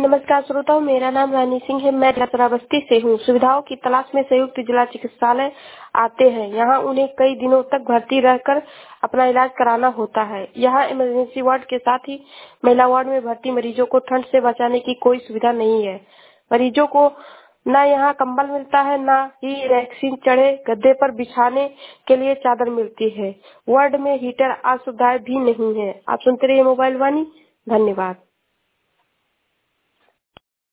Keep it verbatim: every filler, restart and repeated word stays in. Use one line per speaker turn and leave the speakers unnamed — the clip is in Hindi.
नमस्कार श्रोताओं, मेरा नाम रानी सिंह है। मैं श्रावस्ती से हूँ। सुविधाओं की तलाश में संयुक्त जिला चिकित्सालय आते हैं। यहाँ उन्हें कई दिनों तक भर्ती रहकर अपना इलाज कराना होता है। यहाँ इमरजेंसी वार्ड के साथ ही महिला वार्ड में भर्ती मरीजों को ठंड से बचाने की कोई सुविधा नहीं है। मरीजों को न यहाँ कंबल मिलता है, न ही वैक्सीन चढ़े गद्दे पर बिछाने के लिए चादर मिलती है। वार्ड में हीटर आदि सुविधाएं भी नहीं है। आप सुनते रहिए मोबाइल वाणी। धन्यवाद।